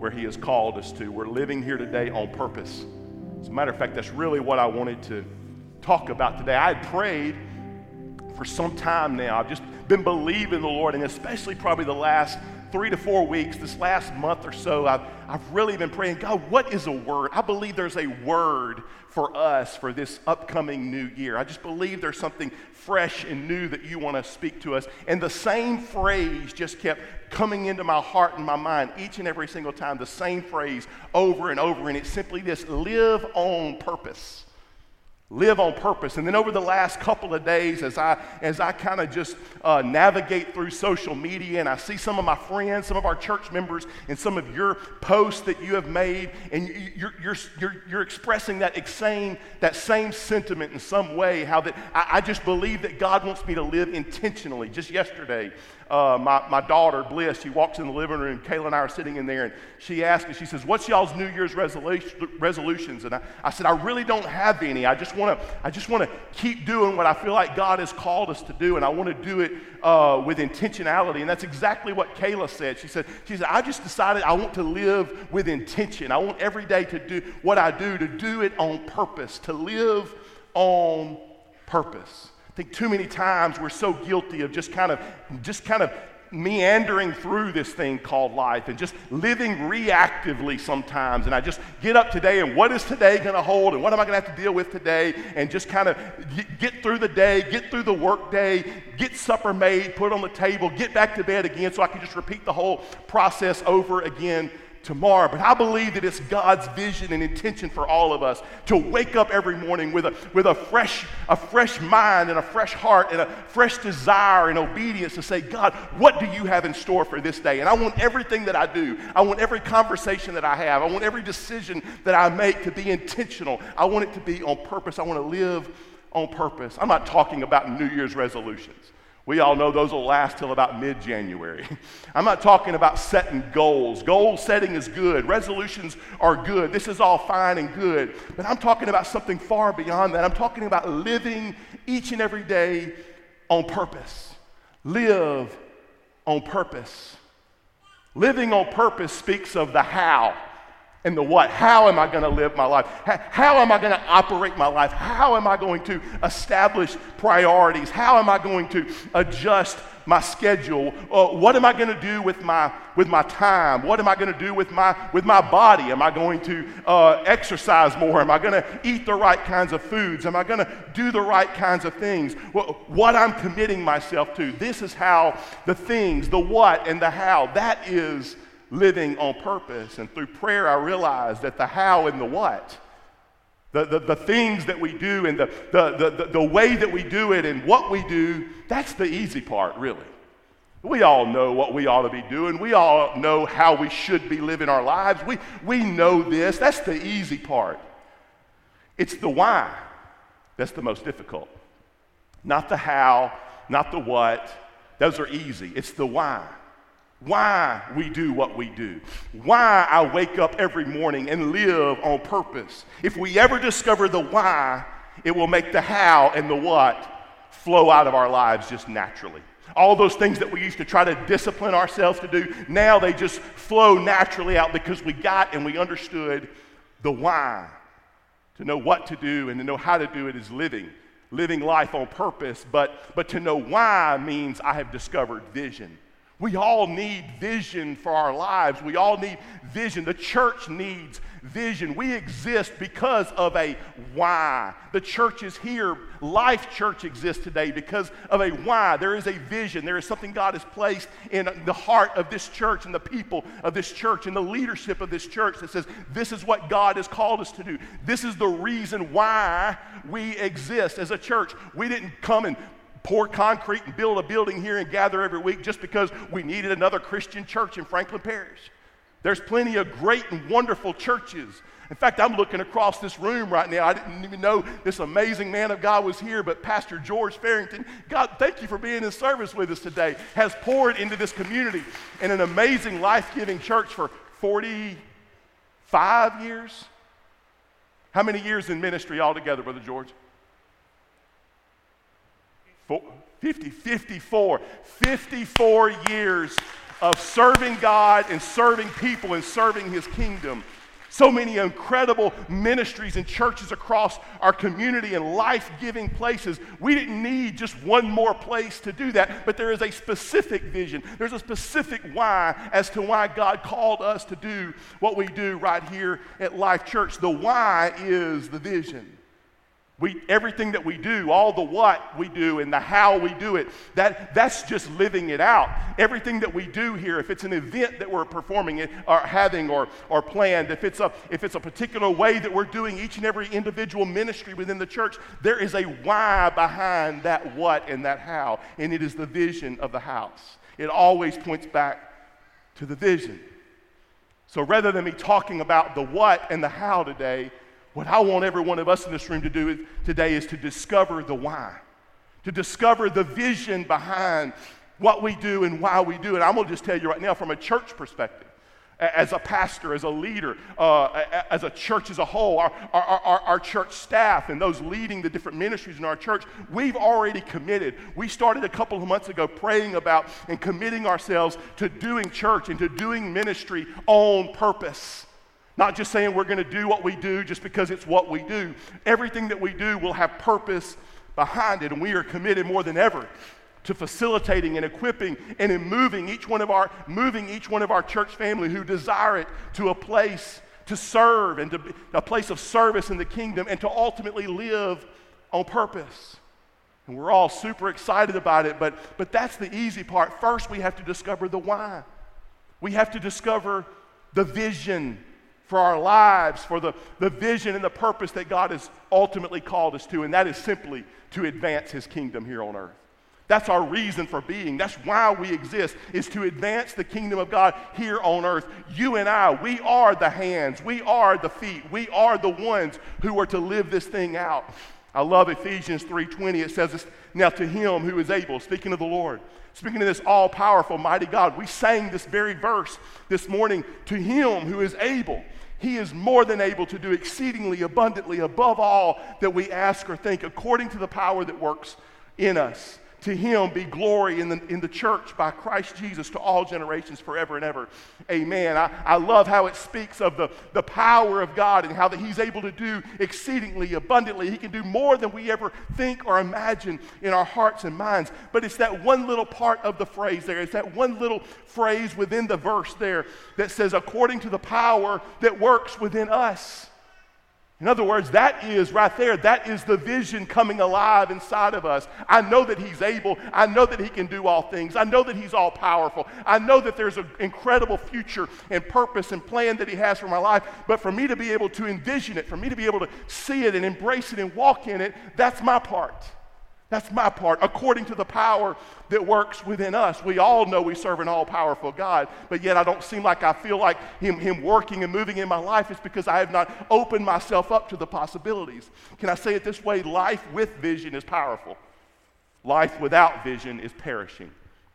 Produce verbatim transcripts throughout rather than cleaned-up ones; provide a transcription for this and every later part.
where he has called us to. We're living here today on purpose. As a matter of fact, that's really what I wanted to talk about today. I had prayed for some time now. I've just been believing the Lord, and especially probably the last three to four weeks, this last month or so, I've, I've really been praying, God, what is a word? I believe there's a word for us for this upcoming new year. I just believe there's something fresh and new that you want to speak to us. And the same phrase just kept coming into my heart and my mind each and every single time, the same phrase over and over, and it's simply this: live on purpose. Live on purpose. And then over the last couple of days, as I as I kind of just uh, navigate through social media, and I see some of my friends, some of our church members, and some of your posts that you have made, and you- you're you're you're, you're expressing that same that same sentiment in some way. How that I, I just believe that God wants me to live intentionally. Just yesterday, uh, my my daughter Bliss, she walks in the living room. Kayla and I are sitting in there, and she asked me, she says, "What's y'all's New Year's resolution, resolutions?" And I, I said, "I really don't have any. I just want to I just want to keep doing what I feel like God has called us to do, and I want to do it uh, with intentionality." And that's exactly what Kayla said. She said, she said, "I just decided I want to live with intention. I want every day to do what I do, to do it on purpose, to live on purpose." I think too many times we're so guilty of just kind of just kind of meandering through this thing called life and just living reactively sometimes. And I just get up today, and what is today going to hold, and what am I going to have to deal with today, and just kind of get, get through the day, get through the work day, get supper made, put on the table, get back to bed again so I can just repeat the whole process over again tomorrow. But I believe that it's God's vision and intention for all of us to wake up every morning with a with a fresh a fresh mind and a fresh heart and a fresh desire and obedience to say, "God, what do you have in store for this day?" And I want everything that I do, I want every conversation that I have, I want every decision that I make to be intentional. I want it to be on purpose. I want to live on purpose. I'm not talking about New Year's resolutions. We all know those will last till about mid-January. I'm not talking about setting goals. Goal setting is good. Resolutions are good. This is all fine and good. But I'm talking about something far beyond that. I'm talking about living each and every day on purpose. Live on purpose. Living on purpose speaks of the how and the what. How am I going to live my life? How, how am I going to operate my life? How am I going to establish priorities? How am I going to adjust my schedule? Uh, what am I going to do with my with my time? What am I going to do with my with my body? Am I going to uh, exercise more? Am I going to eat the right kinds of foods? Am I going to do the right kinds of things? Well, what I'm committing myself to. This is how the things, the what and the how. That is living on purpose. And through prayer, I realized that the how and the what, the, the, the things that we do and the, the, the, the way that we do it and what we do, that's the easy part, really. We all know what we ought to be doing. We all know how we should be living our lives. We, we know this. That's the easy part. It's the why that's the most difficult. Not the how, not the what. Those are easy. It's the why. Why we do what we do. Why I wake up every morning and live on purpose. If we ever discover the why, it will make the how and the what flow out of our lives just naturally. All those things that we used to try to discipline ourselves to do, now they just flow naturally out because we got and we understood the why. To know what to do and to know how to do it is living. Living life on purpose, but, but to know why means I have discovered vision. We all need vision for our lives. We all need vision. The church needs vision. We exist because of a why. The church is here. Life Church exists today because of a why. There is a vision. There is something God has placed in the heart of this church and the people of this church and the leadership of this church that says, this is what God has called us to do. This is the reason why we exist as a church. We didn't come and pour concrete and build a building here and gather every week just because we needed another Christian church in Franklin Parish. There's plenty of great and wonderful churches. In fact, I'm looking across this room right now. I didn't even know this amazing man of God was here, but Pastor George Farrington, God, thank you for being in service with us today, has poured into this community in an amazing life-giving church for forty-five years. How many years in ministry altogether, Brother George? fifty, fifty-four. fifty-four years of serving God and serving people and serving his kingdom. So many incredible ministries and churches across our community and life-giving places. We didn't need just one more place to do that, but there is a specific vision. There's a specific why as to why God called us to do what we do right here at Life Church. The why is the vision. We, everything that we do, all the what we do and the how we do it, that, that's just living it out. Everything that we do here, if it's an event that we're performing it or having or, or planned, if it's, a, if it's a particular way that we're doing each and every individual ministry within the church, there is a why behind that what and that how, and it is the vision of the house. It always points back to the vision. So rather than me talking about the what and the how today, what I want every one of us in this room to do today is to discover the why, to discover the vision behind what we do and why we do it. I'm going to just tell you right now from a church perspective, as a pastor, as a leader, uh, as a church as a whole, our, our, our, our church staff and those leading the different ministries in our church, we've already committed. We started a couple of months ago praying about and committing ourselves to doing church and to doing ministry on purpose. Not just saying we're going to do what we do just because it's what we do. Everything that we do will have purpose behind it, and we are committed more than ever to facilitating and equipping and in moving each one of our moving each one of our church family who desire it to a place to serve and to be a place of service in the kingdom and to ultimately live on purpose. And we're all super excited about it, but but that's the easy part. First, we have to discover the why. We have to discover the vision for our lives, for the, the vision and the purpose that God has ultimately called us to, and that is simply to advance his kingdom here on earth. That's our reason for being. That's why we exist, is to advance the kingdom of God here on earth. You and I, we are the hands, we are the feet, we are the ones who are to live this thing out. I love Ephesians three twenty. It says this, now to him who is able, speaking of the Lord, speaking of this all-powerful, mighty God, we sang this very verse this morning, to him who is able. He is more than able to do exceedingly abundantly above all that we ask or think, according to the power that works in us. To him be glory in the, in the church by Christ Jesus to all generations forever and ever. Amen. I, I love how it speaks of the, the power of God and how that he's able to do exceedingly abundantly. He can do more than we ever think or imagine in our hearts and minds. But it's that one little part of the phrase there. It's that one little phrase within the verse there that says, according to the power that works within us. In other words, that is right there, that is the vision coming alive inside of us. I know that he's able. I know that he can do all things. I know that he's all powerful. I know that there's an incredible future and purpose and plan that he has for my life. But for me to be able to envision it, for me to be able to see it and embrace it and walk in it, that's my part. That's my part, according to the power that works within us. We all know we serve an all-powerful God, but yet I don't seem like I feel like him, him working and moving in my life. It's because I have not opened myself up to the possibilities. Can I say it this way? Life with vision is powerful. Life without vision is perishing.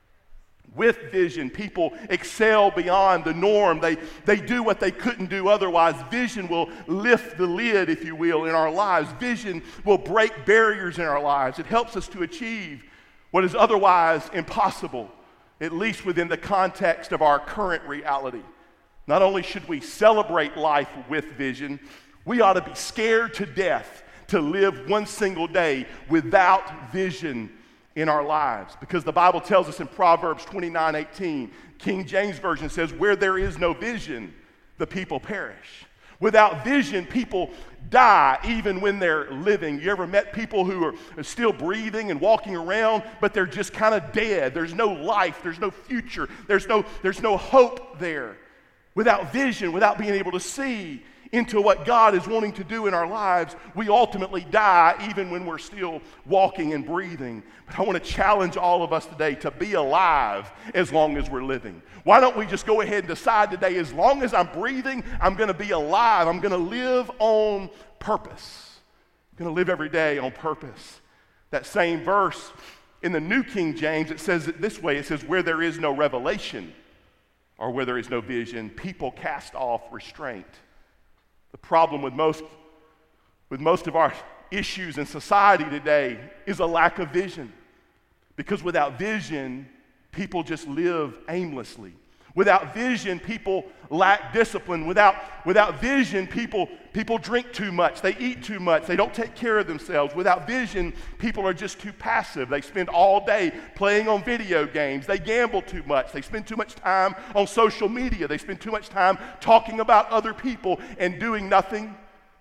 With vision, people excel beyond the norm. They, they do what they couldn't do otherwise. Vision will lift the lid, if you will, in our lives. Vision will break barriers in our lives. It helps us to achieve what is otherwise impossible, at least within the context of our current reality. Not only should we celebrate life with vision, we ought to be scared to death to live one single day without vision in our lives, because the Bible tells us in Proverbs twenty-nine eighteen, King James Version says, where there is no vision, the people perish. Without vision, people die even when they're living. You ever met people who are still breathing and walking around, but they're just kind of dead? There's no life, there's no future, there's no, there's no hope there. Without vision, without being able to see into what God is wanting to do in our lives, we ultimately die even when we're still walking and breathing. But I want to challenge all of us today to be alive as long as we're living. Why don't we just go ahead and decide today, as long as I'm breathing, I'm going to be alive. I'm going to live on purpose. I'm going to live every day on purpose. That same verse in the New King James, it says it this way. It says, where there is no revelation or where there is no vision, people cast off restraint. The problem with most, with most of our issues in society today is a lack of vision. Because without vision, people just live aimlessly. Without vision, people lack discipline. Without, without vision, people, people drink too much. They eat too much. They don't take care of themselves. Without vision, people are just too passive. They spend all day playing on video games. They gamble too much. They spend too much time on social media. They spend too much time talking about other people and doing nothing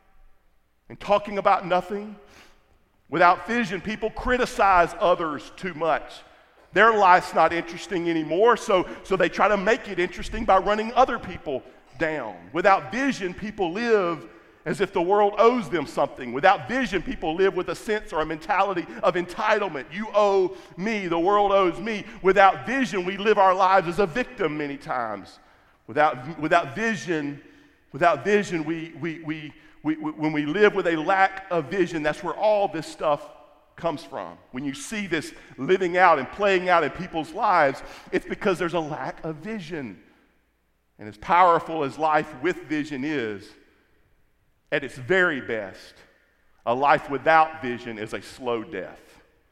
and talking about nothing. Without vision, people criticize others too much. Their life's not interesting anymore, so, so they try to make it interesting by running other people down. Without vision, people live as if the world owes them something. Without vision, people live with a sense or a mentality of entitlement. You owe me, the world owes me. Without vision, we live our lives as a victim many times. Without, without vision, without vision, we, we, we, we, we, when we live with a lack of vision, that's where all this stuff comes from. When you see this living out and playing out in people's lives, it's because there's a lack of vision. And as powerful as life with vision is, at its very best, a life without vision is a slow death.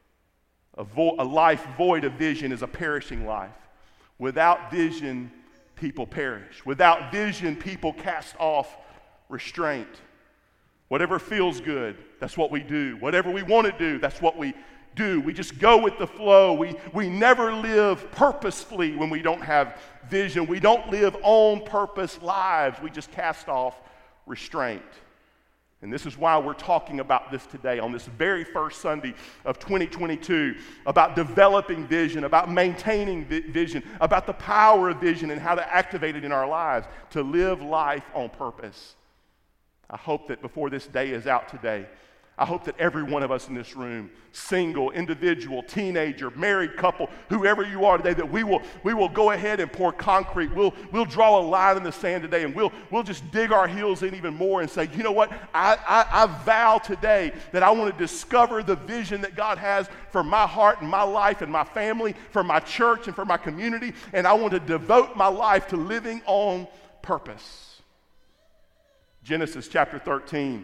A, vo- a life void of vision is a perishing life. Without vision, people perish. Without vision, people cast off restraint. Whatever feels good, that's what we do. Whatever we want to do, that's what we do. We just go with the flow. We, we never live purposefully when we don't have vision. We don't live on purpose lives. We just cast off restraint. And this is why we're talking about this today on this very first Sunday of twenty twenty-two, about developing vision, about maintaining vi- vision, about the power of vision and how to activate it in our lives to live life on purpose. I hope that before this day is out today, I hope that every one of us in this room, single, individual, teenager, married couple, whoever you are today, that we will we will go ahead and pour concrete. We'll we'll draw a line in the sand today, and we'll we'll just dig our heels in even more and say, you know what? I I, I vow today that I want to discover the vision that God has for my heart and my life and my family, for my church and for my community, and I want to devote my life to living on purpose. Genesis chapter thirteen,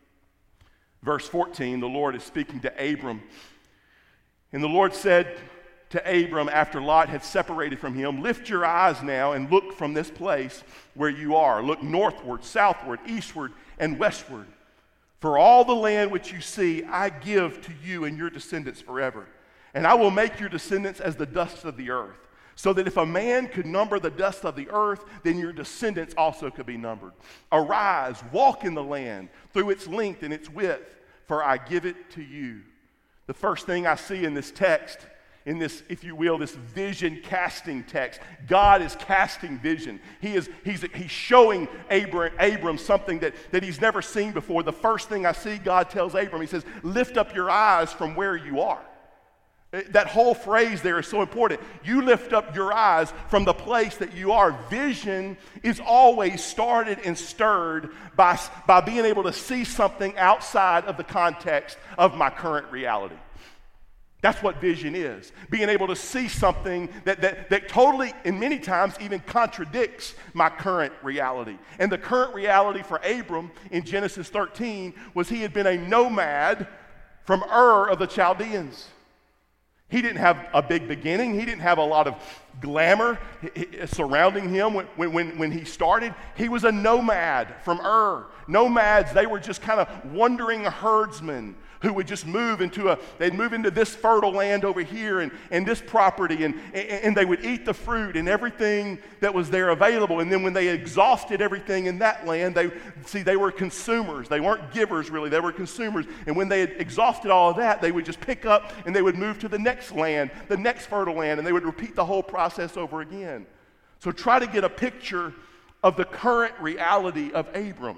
verse fourteen, the Lord is speaking to Abram. And the Lord said to Abram after Lot had separated from him, lift your eyes now and look from this place where you are. Look northward, southward, eastward, and westward. For all the land which you see, I give to you and your descendants forever. And I will make your descendants as the dust of the earth. So that if a man could number the dust of the earth, then your descendants also could be numbered. Arise, walk in the land through its length and its width, for I give it to you. The first thing I see in this text, in this, if you will, this vision casting text, God is casting vision. He is, he's, he's showing Abram, Abram something that, that he's never seen before. The first thing I see, God tells Abram, he says, lift up your eyes from where you are. That whole phrase there is so important. You lift up your eyes from the place that you are. Vision is always started and stirred by, by being able to see something outside of the context of my current reality. That's what vision is. Being able to see something that, that, that totally, and many times even contradicts my current reality. And the current reality for Abram in Genesis thirteen was he had been a nomad from Ur of the Chaldeans. He didn't have a big beginning. He didn't have a lot of glamour surrounding him when, when, when he started. He was a nomad from Ur. Nomads, they were just kind of wandering herdsmen who would just move into a, they'd move into this fertile land over here and, and this property, and, and, and they would eat the fruit and everything that was there available. And then when they exhausted everything in that land, they, see, they were consumers. They weren't givers, really. They were consumers. And when they had exhausted all of that, they would just pick up and they would move to the next land, the next fertile land, and they would repeat the whole process over again. So try to get a picture of the current reality of Abram.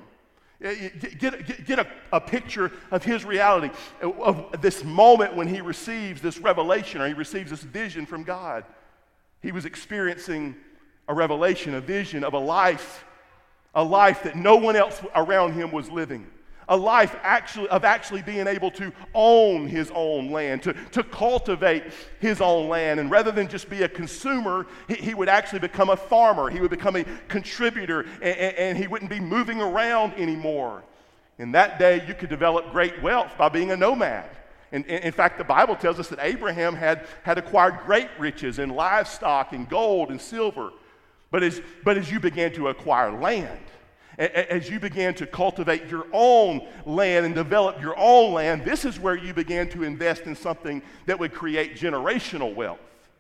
Get, get, get a, a picture of his reality, of this moment when he receives this revelation or he receives this vision from God. He was experiencing a revelation, a vision of a life, a life that no one else around him was living. A life actually of actually being able to own his own land, to, to cultivate his own land. And rather than just be a consumer, he, he would actually become a farmer. He would become a contributor, and, and, and he wouldn't be moving around anymore. In that day, you could develop great wealth by being a nomad. And, and in fact, the Bible tells us that Abraham had, had acquired great riches in livestock and gold and silver. But as, but as you began to acquire land, a- as you began to cultivate your own land and develop your own land, this is where you began to invest in something that would create generational wealth.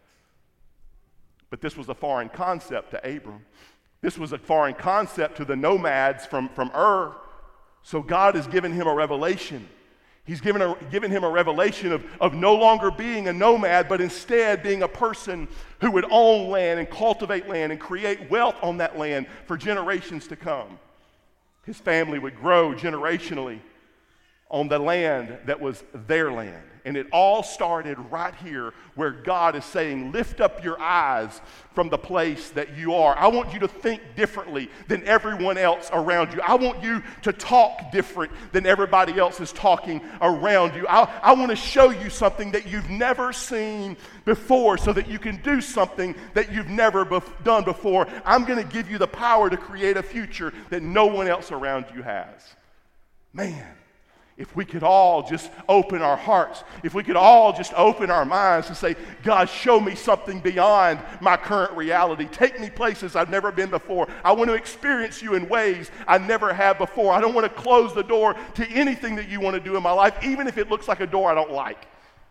But this was a foreign concept to Abram. This was a foreign concept to the nomads from, from Ur. So God has given him a revelation. He's given, a, given him a revelation of, of no longer being a nomad, but instead being a person who would own land and cultivate land and create wealth on that land for generations to come. His family would grow generationally on the land that was their land. And it all started right here where God is saying, lift up your eyes from the place that you are. I want you to think differently than everyone else around you. I want you to talk different than everybody else is talking around you. I, I want to show you something that you've never seen before so that you can do something that you've never bef- done before. I'm going to give you the power to create a future that no one else around you has. Man. If we could all just open our hearts, if we could all just open our minds and say, God, show me something beyond my current reality. Take me places I've never been before. I want to experience you in ways I never have before. I don't want to close the door to anything that you want to do in my life, even if it looks like a door I don't like,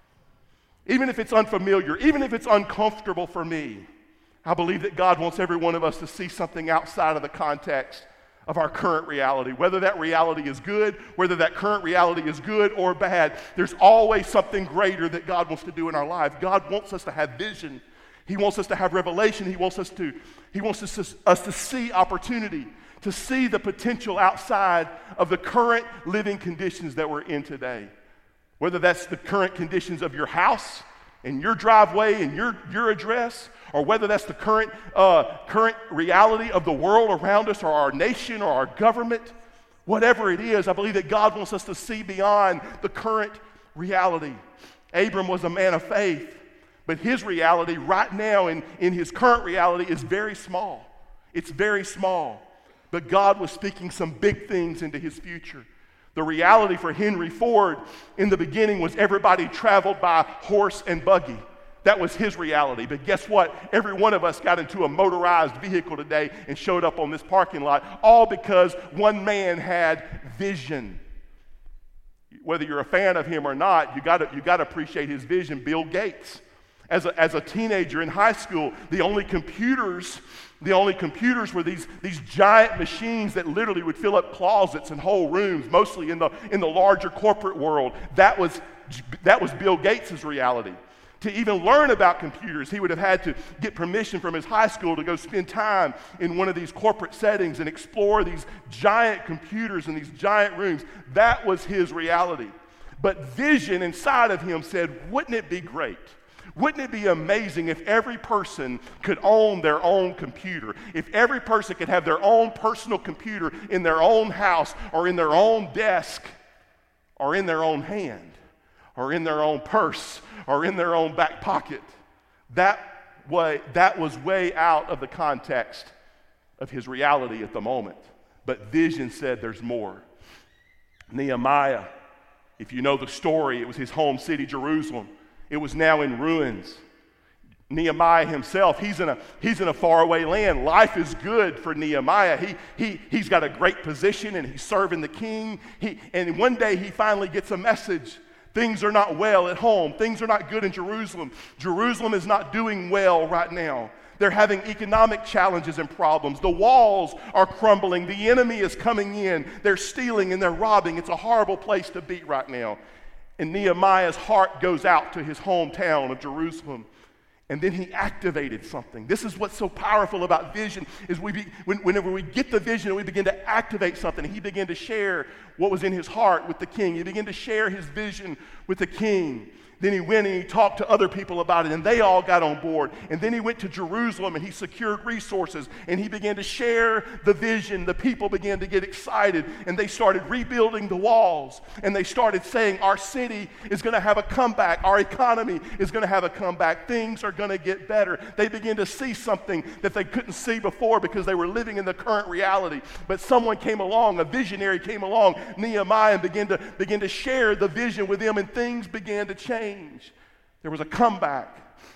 even if it's unfamiliar, even if it's uncomfortable for me. I believe that God wants every one of us to see something outside of the context of our current reality. Whether that reality is good, whether that current reality is good or bad, there's always something greater that God wants to do in our life. God wants us to have vision. He wants us to have revelation. He wants us to, he wants us to, us to see opportunity, to see the potential outside of the current living conditions that we're in today. Whether that's the current conditions of your house and your driveway and your, your address, or whether that's the current, uh, current reality of the world around us or our nation or our government, whatever it is, I believe that God wants us to see beyond the current reality. Abram was a man of faith, but his reality right now in, in his current reality is very small. It's very small. But God was speaking some big things into his future. The reality for Henry Ford in the beginning was everybody traveled by horse and buggy. That was his reality. But guess what? Every one of us got into a motorized vehicle today and showed up on this parking lot, all because one man had vision. Whether you're a fan of him or not, you got you got to appreciate his vision. Bill Gates. As a, as a teenager in high school, the only computers, the only computers were these, these giant machines that literally would fill up closets and whole rooms, mostly in the in the larger corporate world. That was that was Bill Gates' reality. To even learn about computers, he would have had to get permission from his high school to go spend time in one of these corporate settings and explore these giant computers in these giant rooms. That was his reality. But vision inside of him said, wouldn't it be great? Wouldn't it be amazing if every person could own their own computer? If every person could have their own personal computer in their own house or in their own desk or in their own hand or in their own purse or in their own back pocket. That way, that was way out of the context of his reality at the moment. But vision said there's more. Nehemiah, if you know the story, it was his home city, Jerusalem. It was now in ruins. Nehemiah himself, he's in a he's in a faraway land. Life is good for Nehemiah. He he he's got a great position and he's serving the king. He and one day he finally gets a message. Things are not well at home. Things are not good in Jerusalem. Jerusalem is not doing well right now. They're having economic challenges and problems. The walls are crumbling. The enemy is coming in. They're stealing and they're robbing. It's a horrible place to be right now. And Nehemiah's heart goes out to his hometown of Jerusalem. And then he activated something. This is what's so powerful about vision is we be, when, whenever we get the vision, we begin to activate something. He began to share what was in his heart with the king. He began to share his vision with the king. Then he went and he talked to other people about it, and they all got on board. And then he went to Jerusalem, and he secured resources, and he began to share the vision. The people began to get excited, and they started rebuilding the walls. And they started saying, our city is going to have a comeback. Our economy is going to have a comeback. Things are going to get better. They began to see something that they couldn't see before because they were living in the current reality. But someone came along, a visionary came along, Nehemiah, and began to, began to share the vision with them, and things began to change. There was a comeback.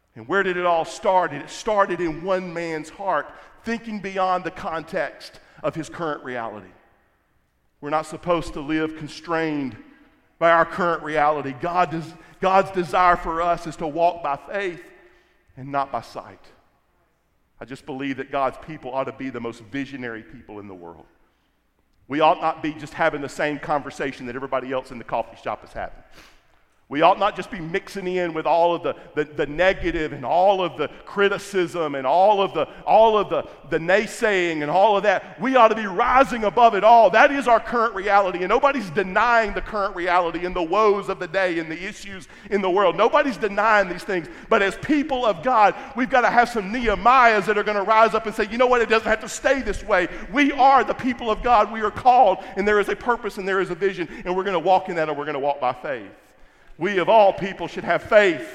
And where did it all start? It started in one man's heart, thinking beyond the context of his current reality. We're not supposed to live constrained by our current reality. God does, God's desire for us is to walk by faith and not by sight. I just believe that God's people ought to be the most visionary people in the world. We ought not be just having the same conversation that everybody else in the coffee shop is having. We ought not just be mixing in with all of the, the, the negative and all of the criticism and all of the all of the, the naysaying and all of that. We ought to be rising above it all. That is our current reality, and nobody's denying the current reality and the woes of the day and the issues in the world. Nobody's denying these things. But as people of God, we've got to have some Nehemiahs that are going to rise up and say, you know what, it doesn't have to stay this way. We are the people of God. We are called, and there is a purpose and there is a vision, and we're going to walk in that, and we're going to walk by faith. We of all people should have faith.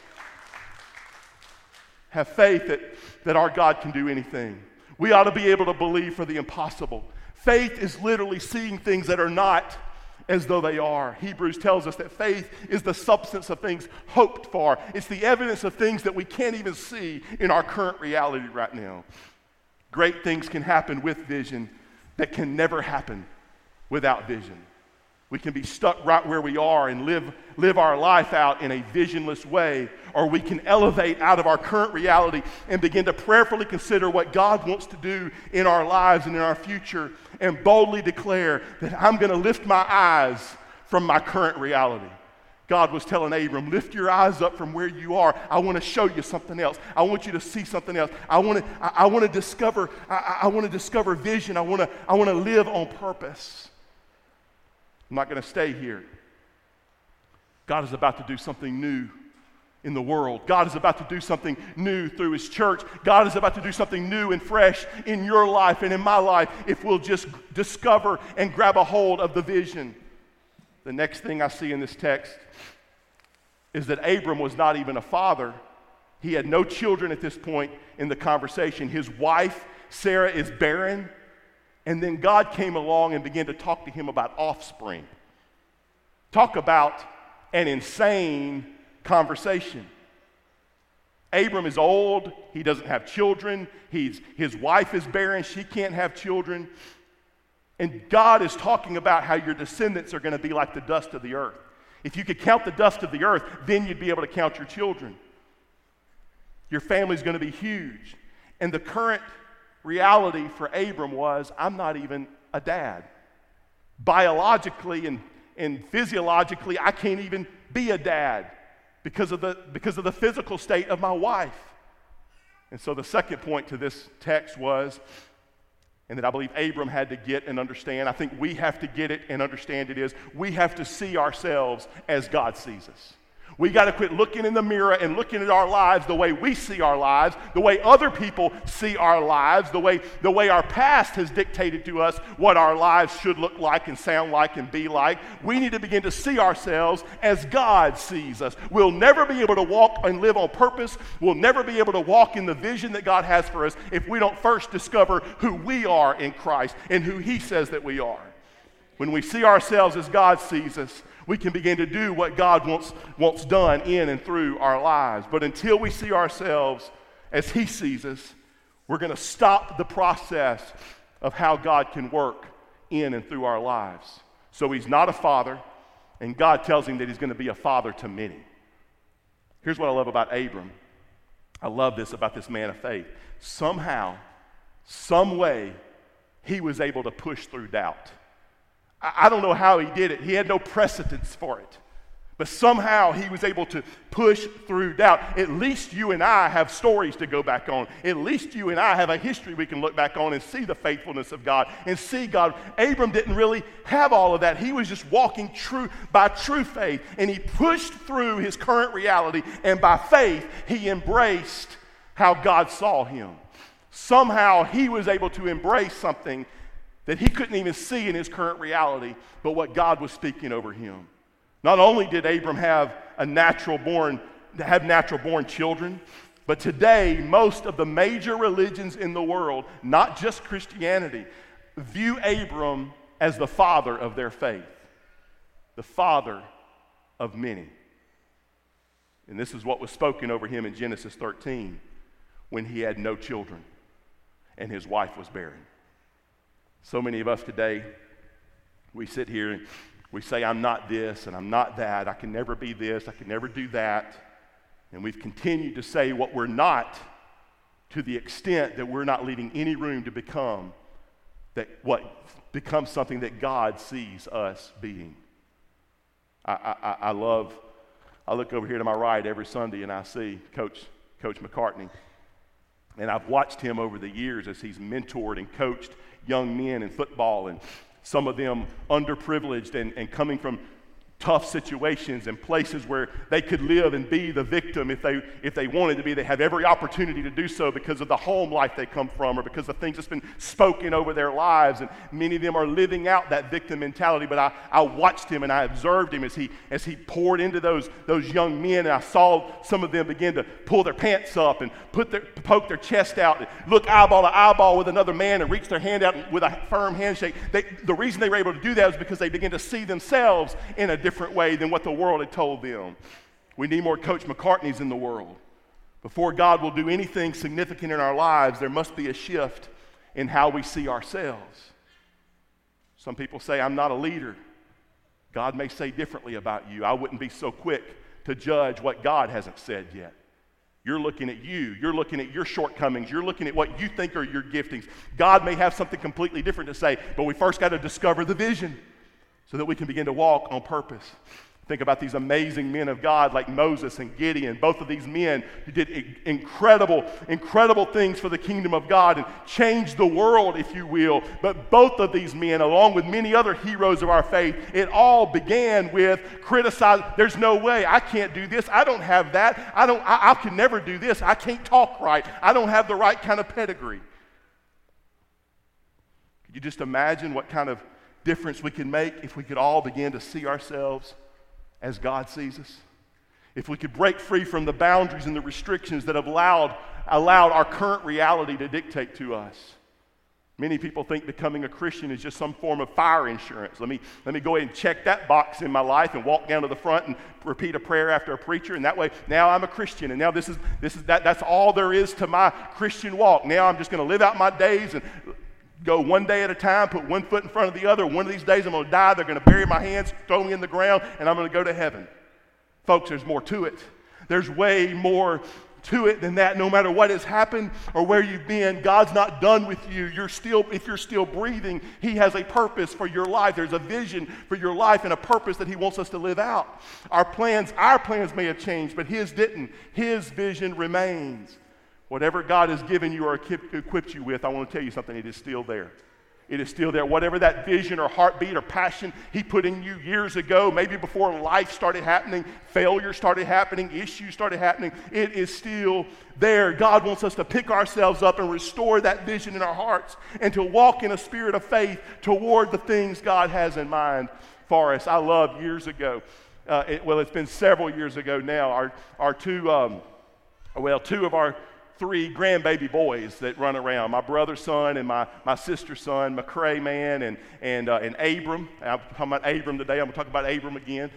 Have faith that, that our God can do anything. We ought to be able to believe for the impossible. Faith is literally seeing things that are not as though they are. Hebrews tells us that faith is the substance of things hoped for. It's the evidence of things that we can't even see in our current reality right now. Great things can happen with vision that can never happen without vision. We can be stuck right where we are and live, live our life out in a visionless way, or we can elevate out of our current reality and begin to prayerfully consider what God wants to do in our lives and in our future, and boldly declare that I'm going to lift my eyes from my current reality. God was telling Abram, lift your eyes up from where you are. I want to show you something else. I want you to see something else. I want to, I, I want to discover, I, I want to discover vision. I want to, I want to live on purpose. I'm not going to stay here. God is about to do something new in the world. God is about to do something new through His church. God is about to do something new and fresh in your life and in my life if we'll just discover and grab a hold of the vision. The next thing I see in this text is that Abram was not even a father. He had no children at this point in the conversation. His wife, Sarah, is barren. And then God came along and began to talk to him about offspring. Talk about an insane conversation. Abram is old. He doesn't have children. He's, his wife is barren. She can't have children. And God is talking about how your descendants are going to be like the dust of the earth. If you could count the dust of the earth, then you'd be able to count your children. Your family's going to be huge. And the current reality for Abram was, I'm not even a dad. Biologically and, and physiologically, I can't even be a dad because of the, because of the physical state of my wife. And so the second point to this text was, and that I believe Abram had to get and understand, I think we have to get it and understand it, is we have to see ourselves as God sees us. We got to quit looking in the mirror and looking at our lives the way we see our lives, the way other people see our lives, the way, the way our past has dictated to us what our lives should look like and sound like and be like. We need to begin to see ourselves as God sees us. We'll never be able to walk and live on purpose. We'll never be able to walk in the vision that God has for us if we don't first discover who we are in Christ and who He says that we are. When we see ourselves as God sees us, we can begin to do what God wants, wants done in and through our lives. But until we see ourselves as He sees us, we're going to stop the process of how God can work in and through our lives. So He's not a father, and God tells him that He's going to be a father to many. Here's what I love about Abram. I love this about this man of faith. Somehow, some way, he was able to push through doubt. I don't know how he did it. He had no precedence for it. But somehow he was able to push through doubt. At least you and I have stories to go back on. At least you and I have a history we can look back on and see the faithfulness of God and see God. Abram didn't really have all of that. He was just walking true by true faith, and he pushed through his current reality, and by faith he embraced how God saw him. Somehow he was able to embrace something that he couldn't even see in his current reality, but what God was speaking over him. Not only did Abram have a natural born, have natural born children, but today most of the major religions in the world, not just Christianity, view Abram as the father of their faith, the father of many. And this is what was spoken over him in Genesis thirteen when he had no children and his wife was barren. So many of us today, we sit here and we say, I'm not this and I'm not that. I can never be this. I can never do that. And we've continued to say what we're not to the extent that we're not leaving any room to become that what becomes something that God sees us being. I, I, I love, I look over here to my right every Sunday and I see Coach, Coach McCartney. And I've watched him over the years as he's mentored and coached young men in football, and some of them underprivileged and, and coming from tough situations and places where they could live and be the victim if they if they wanted to be. They have every opportunity to do so because of the home life they come from or because of things that's been spoken over their lives, and many of them are living out that victim mentality. But I, I watched him and I observed him as he as he poured into those those young men, and I saw some of them begin to pull their pants up and put their poke their chest out and look eyeball to eyeball with another man and reach their hand out with a firm handshake. They, the reason they were able to do that is because they began to see themselves in a different way than what the world had told them. We need more Coach McCartneys in the world. Before God will do anything significant in our lives, there must be a shift in how we see ourselves. Some people say, I'm not a leader. God may say differently about you. I wouldn't be so quick to judge what God hasn't said yet. You're looking at you. You're looking at your shortcomings. You're looking at what you think are your giftings. God may have something completely different to say, but we first got to discover the vision so that we can begin to walk on purpose. Think about these amazing men of God like Moses and Gideon. Both of these men who did incredible, incredible things for the kingdom of God and changed the world, if you will. But both of these men, along with many other heroes of our faith, it all began with criticize. There's no way. I can't do this. I don't have that. I don't. I, I can never do this. I can't talk right. I don't have the right kind of pedigree. Could you just imagine what kind of difference we can make if we could all begin to see ourselves as God sees us? If we could break free from the boundaries and the restrictions that have allowed, allowed our current reality to dictate to us. Many people think becoming a Christian is just some form of fire insurance. Let me, let me go ahead and check that box in my life and walk down to the front and repeat a prayer after a preacher, and that way now I'm a Christian, and now this is, this is that, that's all there is to my Christian walk. Now I'm just going to live out my days and go one day at a time, put one foot in front of the other. One of these days I'm going to die. They're going to bury my hands, throw me in the ground, and I'm going to go to heaven. Folks, there's more to it. There's way more to it than that. No matter what has happened or where you've been, God's not done with you. You're still, if you're still breathing, He has a purpose for your life. There's a vision for your life and a purpose that He wants us to live out. Our plans, our plans may have changed, but His didn't. His vision remains. Whatever God has given you or equipped you with, I want to tell you something, it is still there. It is still there. Whatever that vision or heartbeat or passion He put in you years ago, maybe before life started happening, failure started happening, issues started happening, it is still there. God wants us to pick ourselves up and restore that vision in our hearts and to walk in a spirit of faith toward the things God has in mind for us. I love years ago, uh, it, well, it's been several years ago now, our, our two, um, well, two of our three grandbaby boys that run around, my brother's son and my, my sister's son, McCray, man, and, and, uh, and Abram. I'm talking about Abram today. I'm going to talk about Abram again.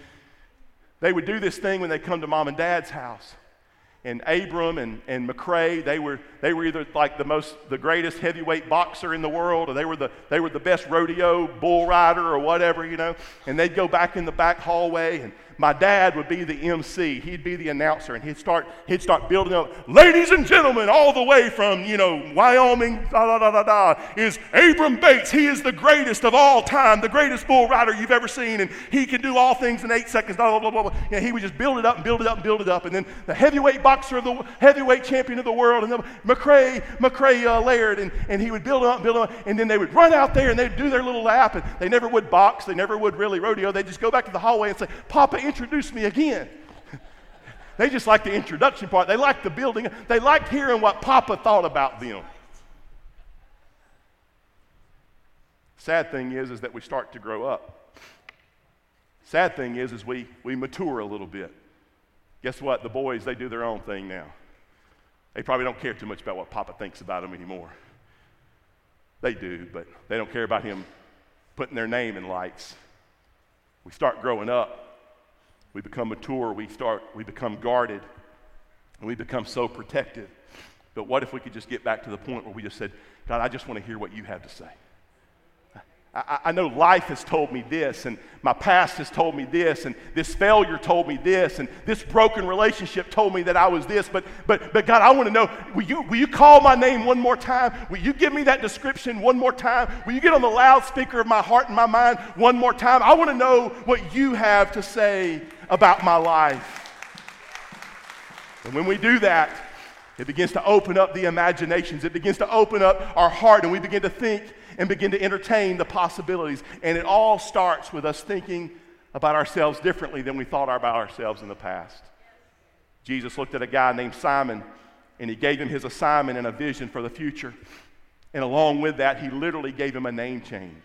They would do this thing when they come to mom and dad's house. And Abram and, and McCray, they were they were either like the most the greatest heavyweight boxer in the world, or they were the they were the best rodeo bull rider or whatever, you know. And they'd go back in the back hallway, and my dad would be the M C. He'd be the announcer, and he'd start he'd start building up, ladies and gentlemen, all the way from, you know, Wyoming, da da da da da, is Abram Bates. He is the greatest of all time, the greatest bull rider you've ever seen, and he can do all things in eight seconds. Blah blah blah blah. And he would just build it up and build it up and build it up, and then the heavyweight boxer of the heavyweight champion of the world, and then McCray McCray uh, Laird, and, and he would build it up and build it up, and then they would run out there and they'd do their little lap, and they never would box, they never would really rodeo. They'd just go back to the hallway and say, Papa, introduce me again. They just liked the introduction part. They liked the building. They liked hearing what Papa thought about them. Sad thing is, is that we start to grow up. Sad thing is, is we, we mature a little bit. Guess what? The boys, they do their own thing now. They probably don't care too much about what Papa thinks about them anymore. They do, but they don't care about him putting their name in lights. We start growing up. we become mature, we start, we become guarded, and we become so protective. But what if we could just get back to the point where we just said, God, I just want to hear what you have to say. I, I know life has told me this, and my past has told me this, and this failure told me this, and this broken relationship told me that I was this, but but but God, I want to know, will you, will you call my name one more time? Will you give me that description one more time? Will you get on the loudspeaker of my heart and my mind one more time? I want to know what you have to say about my life. And when we do that, it begins to open up the imaginations. It begins to open up our heart, and we begin to think and begin to entertain the possibilities. And it all starts with us thinking about ourselves differently than we thought about ourselves in the past. Jesus looked at a guy named Simon, and he gave him his assignment and a vision for the future. And along with that, he literally gave him a name change.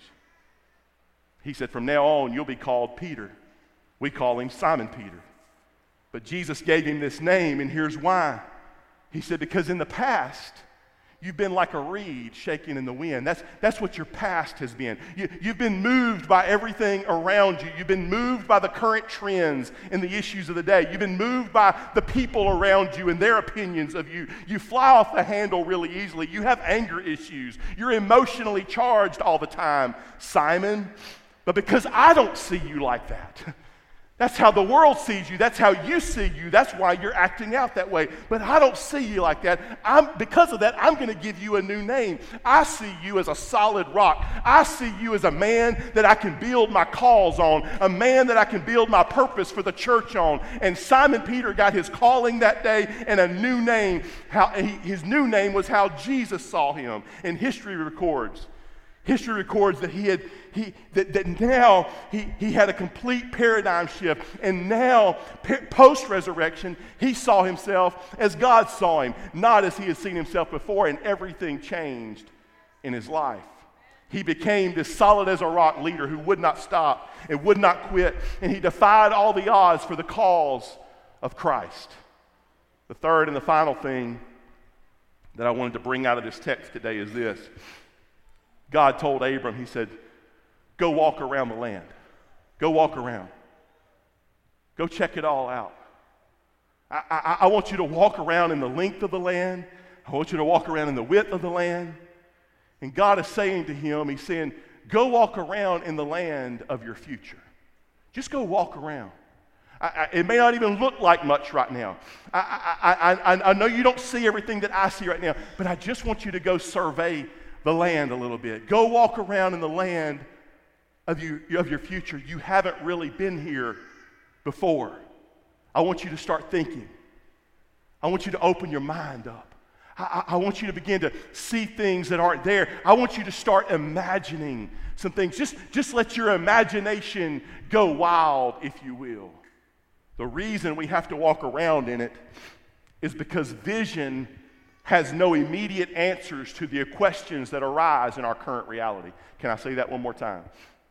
He said, from now on, you'll be called Peter. We call him Simon Peter. But Jesus gave him this name, and here's why. He said, because in the past, you've been like a reed shaking in the wind. That's, that's what your past has been. You, you've been moved by everything around you. You've been moved by the current trends and the issues of the day. You've been moved by the people around you and their opinions of you. You fly off the handle really easily. You have anger issues. You're emotionally charged all the time, Simon. But because I don't see you like that, that's how the world sees you. That's how you see you. That's why you're acting out that way. But I don't see you like that. I'm, because of that, I'm going to give you a new name. I see you as a solid rock. I see you as a man that I can build my cause on, a man that I can build my purpose for the church on. And Simon Peter got his calling that day and a new name. How, he, his new name was how Jesus saw him. And history records. History records that he had he that, that now he, he had a complete paradigm shift, and now post-resurrection he saw himself as God saw him, not as he had seen himself before, and everything changed in his life. He became this solid as a rock leader who would not stop and would not quit, and he defied all the odds for the cause of Christ. The third and the final thing that I wanted to bring out of this text today is this. God told Abram, he said, go walk around the land. Go walk around. Go check it all out. I, I, I want you to walk around in the length of the land. I want you to walk around in the width of the land. And God is saying to him, he's saying, go walk around in the land of your future. Just go walk around. I, I, it may not even look like much right now. I, I, I, I know you don't see everything that I see right now, but I just want you to go survey the land a little bit. Go walk around in the land of, you, of your future. You haven't really been here before. I want you to start thinking. I want you to open your mind up. I, I want you to begin to see things that aren't there. I want you to start imagining some things. Just, just let your imagination go wild, if you will. The reason we have to walk around in it is because vision has no immediate answers to the questions that arise in our current reality. Can I say that one more time?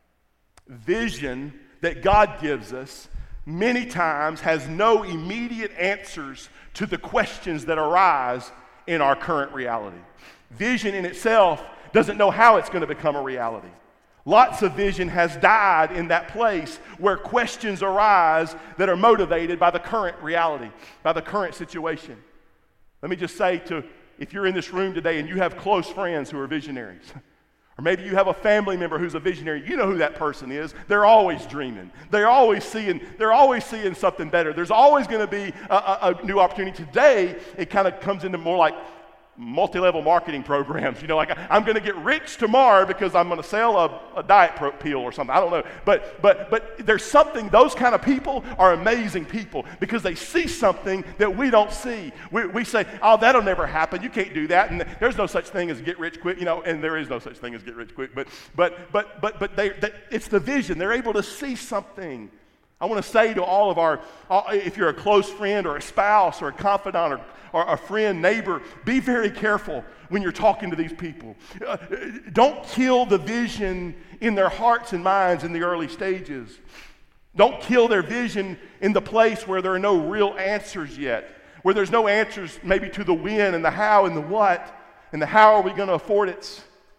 Vision that God gives us many times has no immediate answers to the questions that arise in our current reality. Vision in itself doesn't know how it's going to become a reality. Lots of vision has died in that place where questions arise that are motivated by the current reality, by the current situation. Let me just say to, if you're in this room today and you have close friends who are visionaries, or maybe you have a family member who's a visionary, you know who that person is. They're always dreaming. They're always seeing, they're always seeing something better. There's always going to be a, a, a new opportunity. Today, it kind of comes into more like multi-level marketing programs. You know, like I'm going to get rich tomorrow because I'm going to sell a, a diet pro- pill or something. I don't know. But but but there's something, those kind of people are amazing people because they see something that we don't see. We, we say, oh, that'll never happen. You can't do that. And there's no such thing as get rich quick, you know, and there is no such thing as get rich quick. But but but but but they, they it's the vision. They're able to see something. I want to say to all of our, if you're a close friend or a spouse or a confidant or, or a friend, neighbor, be very careful when you're talking to these people. Uh, don't kill the vision in their hearts and minds in the early stages. Don't kill their vision in the place where there are no real answers yet, where there's no answers maybe to the when and the how and the what and the how are we going to afford it.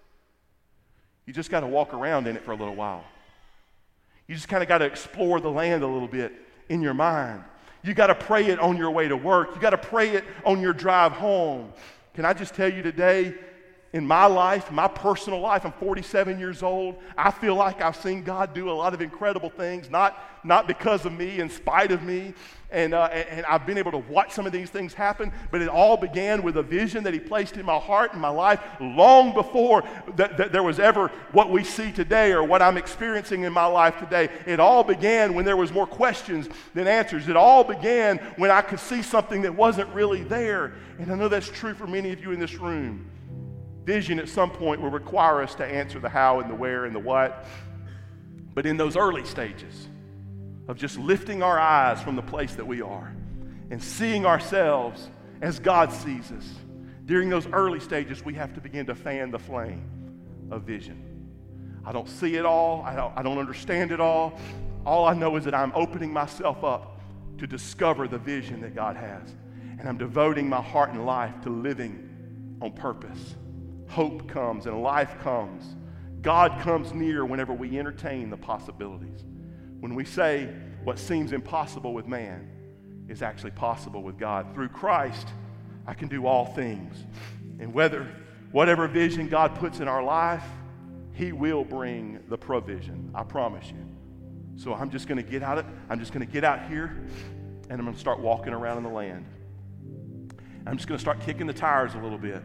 You just got to walk around in it for a little while. You just kind of got to explore the land a little bit in your mind. You got to pray it on your way to work. You got to pray it on your drive home. Can I just tell you today, in my life, my personal life, I'm forty-seven years old. I feel like I've seen God do a lot of incredible things, not, not because of me, in spite of me. And, uh, and, and I've been able to watch some of these things happen, but it all began with a vision that he placed in my heart and my life long before that, that there was ever what we see today or what I'm experiencing in my life today. It all began when there was more questions than answers. It all began when I could see something that wasn't really there. And I know that's true for many of you in this room. Vision at some point will require us to answer the how and the where and the what. But in those early stages of just lifting our eyes from the place that we are and seeing ourselves as God sees us, during those early stages, we have to begin to fan the flame of vision. I don't see it all. I don't, I don't understand it all. All I know is that I'm opening myself up to discover the vision that God has. And I'm devoting my heart and life to living on purpose. Hope comes and life comes. God comes near whenever we entertain the possibilities. When we say what seems impossible with man is actually possible with God. Through Christ, I can do all things. And whether whatever vision God puts in our life, he will bring the provision. I promise you. So I'm just going to get out of, I'm just going to get out here and I'm going to start walking around in the land. I'm just going to start kicking the tires a little bit.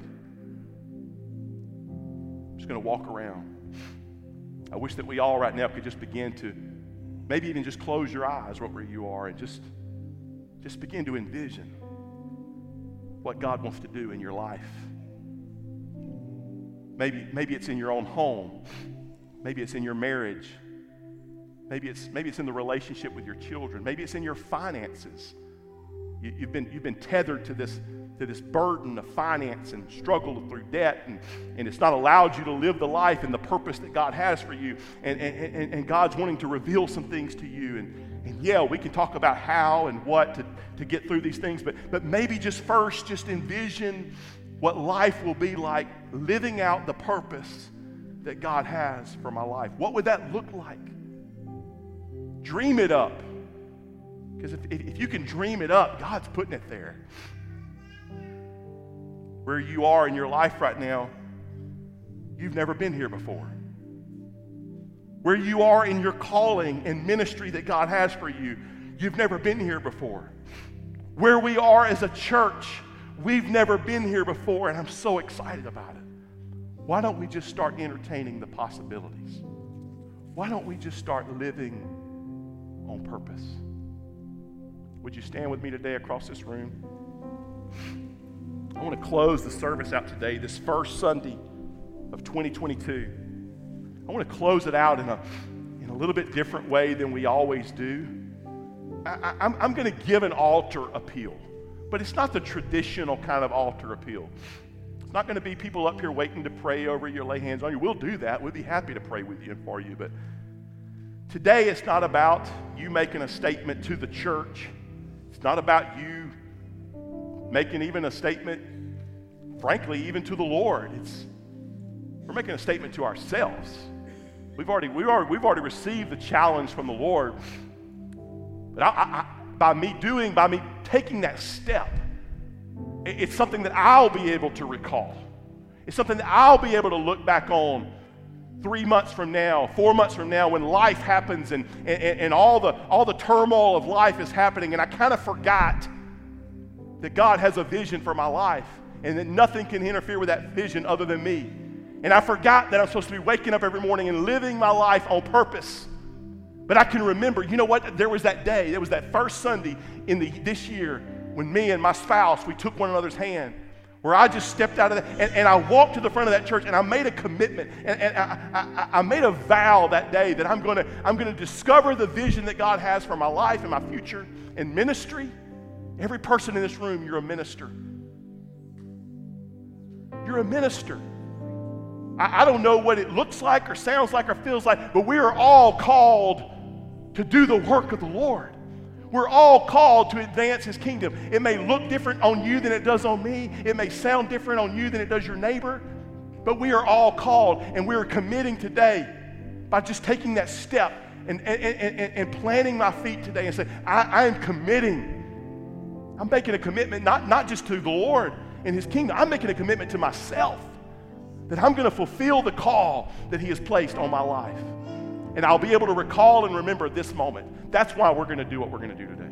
I'm just going to walk around. I wish that we all right now could just begin to maybe even just close your eyes right where you are and just, just begin to envision what God wants to do in your life. Maybe, maybe it's in your own home. Maybe it's in your marriage. Maybe it's, maybe it's in the relationship with your children. Maybe it's in your finances. You, you've been, you've been tethered to this, to this burden of finance and struggled through debt, and, and it's not allowed you to live the life and the purpose that God has for you. And, and, and, and God's wanting to reveal some things to you. And, and yeah, we can talk about how and what to, to get through these things, but, but maybe just first, just envision what life will be like living out the purpose that God has for my life. What would that look like? Dream it up. Because if, if you can dream it up, God's putting it there. Where you are in your life right now, you've never been here before. Where you are in your calling and ministry that God has for you, you've never been here before. Where we are as a church, we've never been here before, and I'm so excited about it. Why don't we just start entertaining the possibilities? Why don't we just start living on purpose? Would you stand with me today across this room? I want to close the service out today, this first Sunday of twenty twenty-two. I want to close it out in a, in a little bit different way than we always do. I, I, I'm, I'm going to give an altar appeal, but it's not the traditional kind of altar appeal. It's not going to be people up here waiting to pray over you or lay hands on you. We'll do that. We'll be happy to pray with you and for you. But today it's not about you making a statement to the church. It's not about you making even a statement, frankly, even to the Lord. It's we're making a statement to ourselves. We've already, we've already, we've already received the challenge from the Lord. But I, I, by me doing, by me taking that step, it's something that I'll be able to recall. It's something that I'll be able to look back on three months from now, four months from now, when life happens and, and, and all, the, all the turmoil of life is happening, and I kind of forgot that God has a vision for my life and that nothing can interfere with that vision other than me. And I forgot that I'm supposed to be waking up every morning and living my life on purpose. But I can remember, you know what? There was that day, there was that first Sunday in the, this year when me and my spouse, we took one another's hand, where I just stepped out of that, and, and I walked to the front of that church, and I made a commitment, and, and I, I, I made a vow that day that I'm gonna, I'm gonna discover the vision that God has for my life and my future and ministry. Every person in this room, you're a minister. You're a minister. I, I don't know what it looks like or sounds like or feels like, but we are all called to do the work of the Lord. We're all called to advance His kingdom. It may look different on you than it does on me. It may sound different on you than it does your neighbor. But we are all called, and we are committing today by just taking that step and, and, and, and planting my feet today and say, I, I am committing. I'm making a commitment not, not just to the Lord and his kingdom. I'm making a commitment to myself that I'm going to fulfill the call that he has placed on my life. And I'll be able to recall and remember this moment. That's why we're going to do what we're going to do today.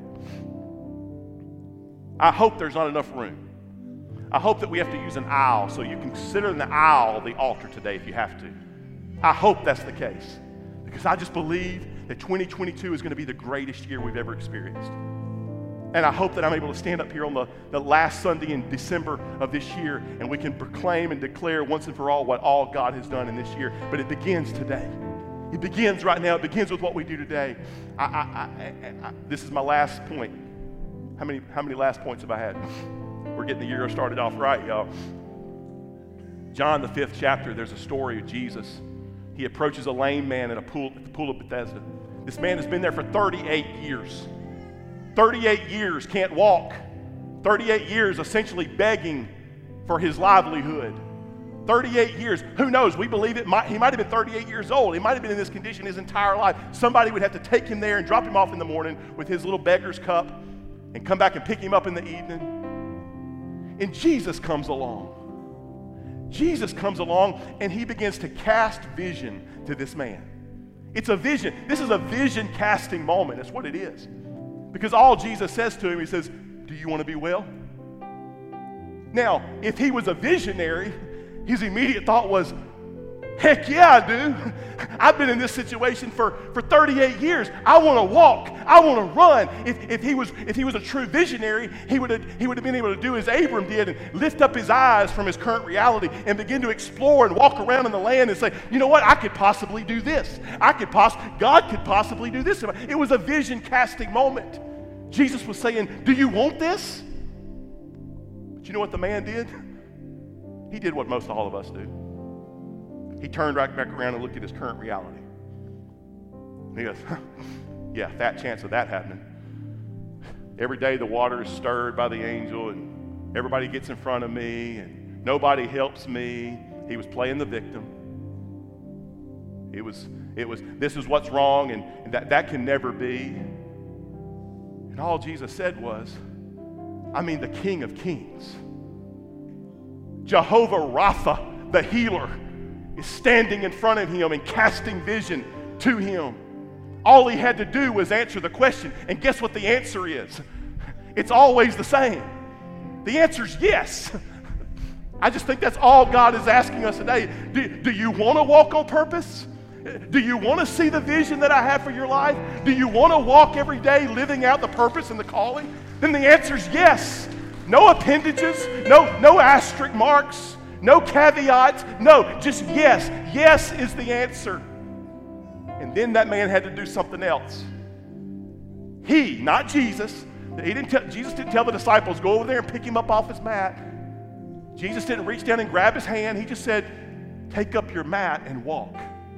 I hope there's not enough room. I hope that we have to use an aisle, so you can consider in the aisle the altar today if you have to. I hope that's the case, because I just believe that twenty twenty-two is going to be the greatest year we've ever experienced. And I hope that I'm able to stand up here on the, the last Sunday in December of this year, and we can proclaim and declare once and for all what all God has done in this year. But it begins today. It begins right now. It begins with what we do today. I, I, I, I, this is my last point. How many, how many last points have I had? We're getting the year started off right, y'all. John, the fifth chapter, there's a story of Jesus. He approaches a lame man at a pool at the pool of Bethesda. This man has been there for thirty-eight years. thirty-eight years, can't walk. thirty-eight years essentially begging for his livelihood. thirty-eight years, who knows? We believe it might, he might have been thirty-eight years old. He might have been in this condition his entire life. Somebody would have to take him there and drop him off in the morning with his little beggar's cup and come back and pick him up in the evening. And Jesus comes along. Jesus comes along and he begins to cast vision to this man. It's a vision. This is a vision casting moment. That's what it is. Because all Jesus says to him, he says, do you want to be well? Now, if he was a visionary, his immediate thought was, heck yeah, I do. I've been in this situation for, for thirty-eight years. I want to walk. I want to run. If, if, he was, if he was a true visionary, he would have he would have been able to do as Abram did and lift up his eyes from his current reality and begin to explore and walk around in the land and say, you know what, I could possibly do this. I could poss- God could possibly do this. It was a vision casting moment. Jesus was saying, do you want this? But you know what the man did? He did what most all of us do. He turned right back around and looked at his current reality. And he goes, huh, yeah, fat chance of that happening. Every day the water is stirred by the angel and everybody gets in front of me and nobody helps me. He was playing the victim. It was, it was, this is what's wrong and, and that, that can never be. And all Jesus said was, I mean the King of Kings, Jehovah Rapha, the healer, is standing in front of him and casting vision to him. All he had to do was answer the question. And guess what the answer is? It's always the same. The answer is yes. I just think that's all God is asking us today. Do, do you want to walk on purpose? Do you want to see the vision that I have for your life? Do you want to walk every day living out the purpose and the calling? Then the answer is yes. No appendages, no, no asterisk marks. No caveats, no, just yes. Yes is the answer. And then that man had to do something else. He, not Jesus, he didn't tell, Jesus didn't tell the disciples, go over there and pick him up off his mat. Jesus didn't reach down and grab his hand. He just said, take up your mat and walk.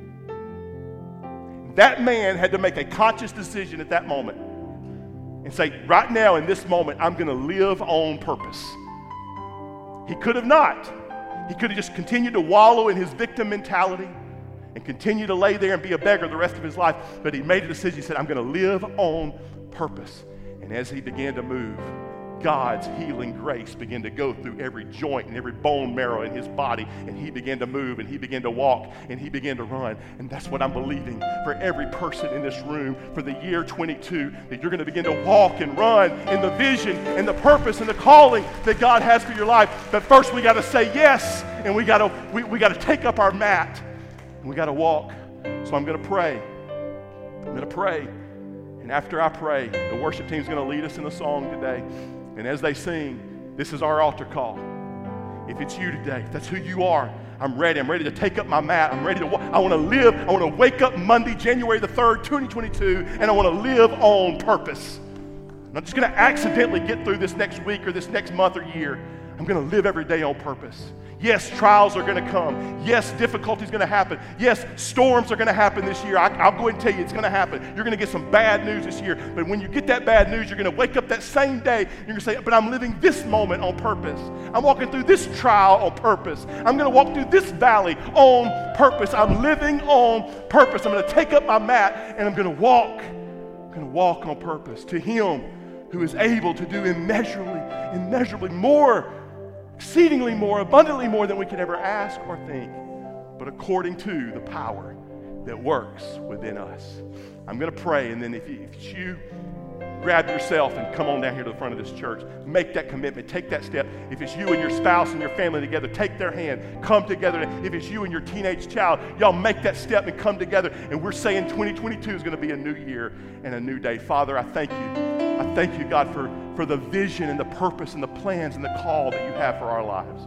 That man had to make a conscious decision at that moment and say, right now in this moment, I'm going to live on purpose. He could have not. He could have just continued to wallow in his victim mentality and continue to lay there and be a beggar the rest of his life. But he made a decision. He said, I'm going to live on purpose. And as he began to move, God's healing grace began to go through every joint and every bone marrow in his body. And he began to move and he began to walk and he began to run. And that's what I'm believing for every person in this room for the year twenty-two, that you're going to begin to walk and run in the vision and the purpose and the calling that God has for your life. But first we got to say yes, and we got to we, we got to take up our mat and we got to walk. So I'm going to pray. I'm going to pray. And after I pray, the worship team is going to lead us in a song today. And as they sing, this is our altar call. If it's you today, if that's who you are, I'm ready. I'm ready to take up my mat. I'm ready to walk. I want to live. I want to wake up Monday, January the third, twenty twenty-two, and I want to live on purpose. I'm not just going to accidentally get through this next week or this next month or year. I'm going to live every day on purpose. Yes, trials are going to come. Yes, difficulty is going to happen. Yes, storms are going to happen this year. I, I'll go ahead and tell you it's going to happen. You're going to get some bad news this year. But when you get that bad news, you're going to wake up that same day. You're going to say, but I'm living this moment on purpose. I'm walking through this trial on purpose. I'm going to walk through this valley on purpose. I'm living on purpose. I'm going to take up my mat and I'm going to walk. I'm going to walk on purpose to Him who is able to do immeasurably, immeasurably more, exceedingly more, abundantly more than we could ever ask or think, but according to the power that works within us. I'm going to pray, and then if you, if you grab yourself and come on down here to the front of this church, make that commitment, take that step. If it's you and your spouse and your family together, take their hand, come together. If it's you and your teenage child, y'all make that step and come together. And we're saying twenty twenty-two is going to be a new year and a new day. Father, I thank you. I thank you, God, for, for the vision and the purpose and the plans and the call that you have for our lives.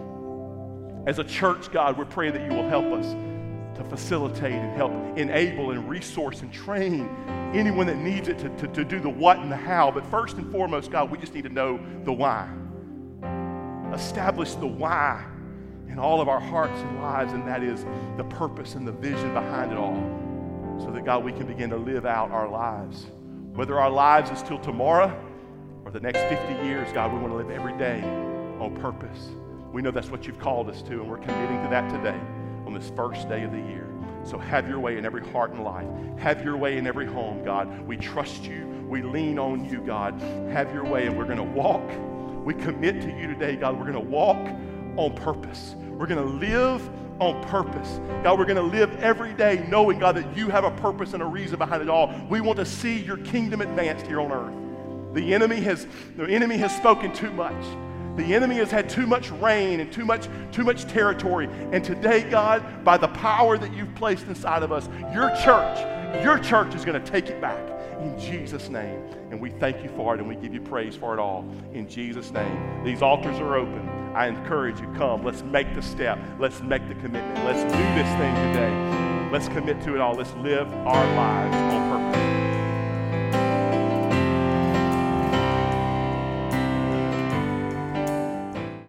As a church, God, we're praying that you will help us to facilitate and help enable and resource and train anyone that needs it to, to, to do the what and the how. But first and foremost, God, we just need to know the why. Establish the why in all of our hearts and lives, and that is the purpose and the vision behind it all, so that, God, we can begin to live out our lives. Whether our lives is till tomorrow or the next fifty years, God, we want to live every day on purpose. We know that's what you've called us to, and we're committing to that today on this first day of the year. So have your way in every heart and life. Have your way in every home, God. We trust you. We lean on you, God. Have your way, and we're going to walk. We commit to you today, God. We're going to walk on purpose. We're going to live on purpose. God, we're going to live every day knowing, God, that you have a purpose and a reason behind it all. We want to see your kingdom advanced here on earth. The enemy has, the enemy has spoken too much. The enemy has had too much reign and too much, too much territory. And today, God, by the power that you've placed inside of us, your church, your church is going to take it back in Jesus' name. And we thank you for it, and we give you praise for it all in Jesus' name. These altars are open. I encourage you, come. Let's make the step. Let's make the commitment. Let's do this thing today. Let's commit to it all. Let's live our lives on purpose.